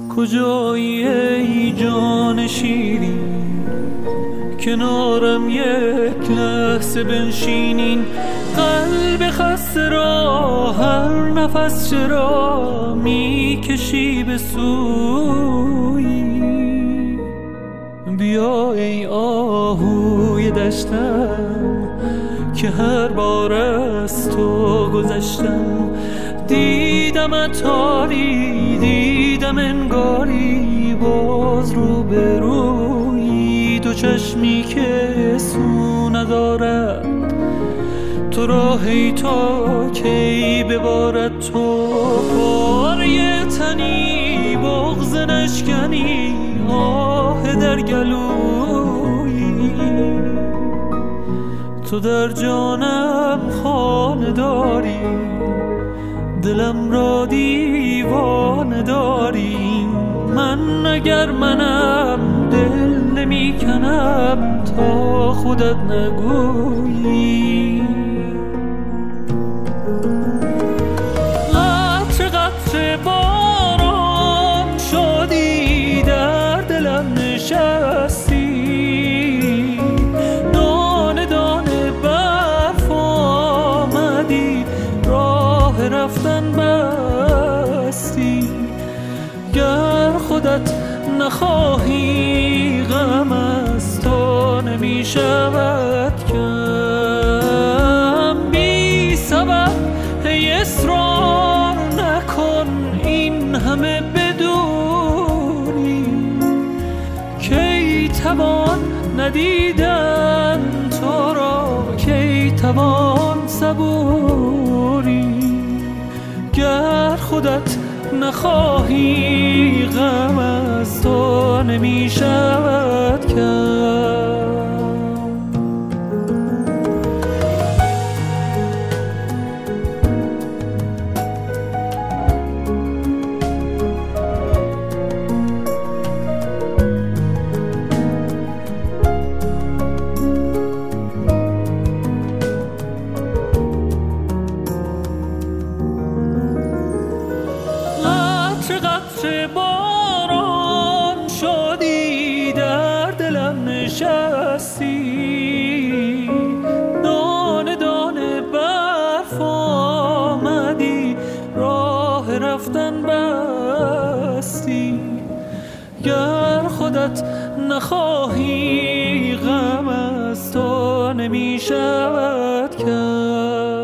کجایی ای جان شیرین، کنارم یک لحظه بنشینین. قلب خسته را هر نفس چرا میکشی به سویی؟ بیا ای آهوی دشتم که هر بار از تو گذشتم. دیدمت حالی، دیدم انگاری باز رو به روی. دو چشمی که سو ندارد تو راهی تا کی ببارد. تو پاره تنی بغض نشکنی، آه در گلویی. تو در جانم خانه داری، دلم را دیوانه داری. من اگر منم دل نمی کنم تا خودت نگویی. قطره قطره باران شدی، در دلم نشستی. دانه دانه برف آمدی، راه رفتن بستی. گر خودت نخواهی غم از تو نمی شود کم. بی سبب ای اصرار نکن این همه بدونی. کی توان ندیدن تو را، کی توان صبوری. گر خودت نخواهی غم از تو نمی شود کم. قطره باران شدی، در دلم نشستی. دانه دانه برف آمدی، راه رفتن بستی. گر خودت نخواهی غم از تو نمی شود کم.